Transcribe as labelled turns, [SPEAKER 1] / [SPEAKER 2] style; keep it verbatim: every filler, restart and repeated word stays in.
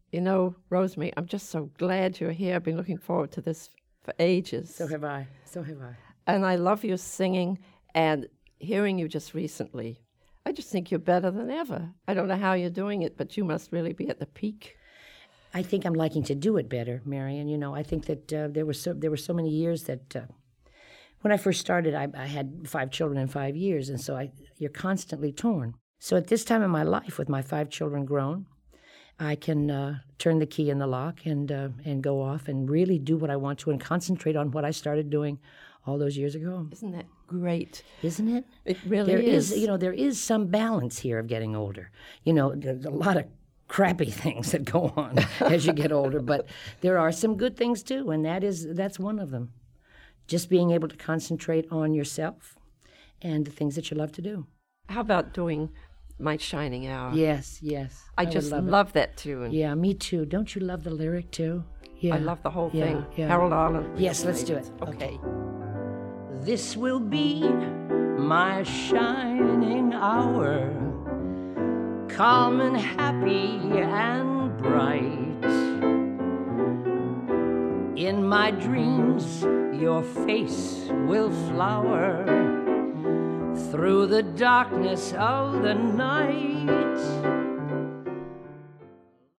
[SPEAKER 1] You know, Rosemary, I'm just so glad you're here. I've been looking forward to this for ages.
[SPEAKER 2] So have I. So have I.
[SPEAKER 1] And I love your singing, and hearing you just recently, I just think you're better than ever. I don't know how you're doing it, but you must really be at the peak.
[SPEAKER 2] I think I'm liking to do it better, Marian. You know, I think that uh, there were so there were so many years that uh, when I first started, I, I had five children in five years, and so I, you're constantly torn. So at this time in my life, with my five children grown, I can uh, turn the key in the lock and uh, and go off and really do what I want to and concentrate on what I started doing all those years ago.
[SPEAKER 1] Isn't that great?
[SPEAKER 2] Isn't it?
[SPEAKER 1] It really
[SPEAKER 2] there
[SPEAKER 1] is.
[SPEAKER 2] is. You know, there is some balance here of getting older. You know, there's a lot of crappy things that go on as you get older, but there are some good things too, and that is that's one of them. Just being able to concentrate on yourself and the things that you love to do.
[SPEAKER 1] How about doing My Shining Hour?
[SPEAKER 2] Yes, yes.
[SPEAKER 1] I, I just love, love that tune.
[SPEAKER 2] Yeah, me too. Don't you love the lyric too? Yeah.
[SPEAKER 1] I love the whole
[SPEAKER 2] yeah,
[SPEAKER 1] thing.
[SPEAKER 2] Yeah.
[SPEAKER 1] Harold Arlen.
[SPEAKER 2] Yes, let's do it.
[SPEAKER 1] Okay.
[SPEAKER 2] okay. This will be my shining hour, calm and happy and bright. In my dreams, your face will flower through the darkness of the night.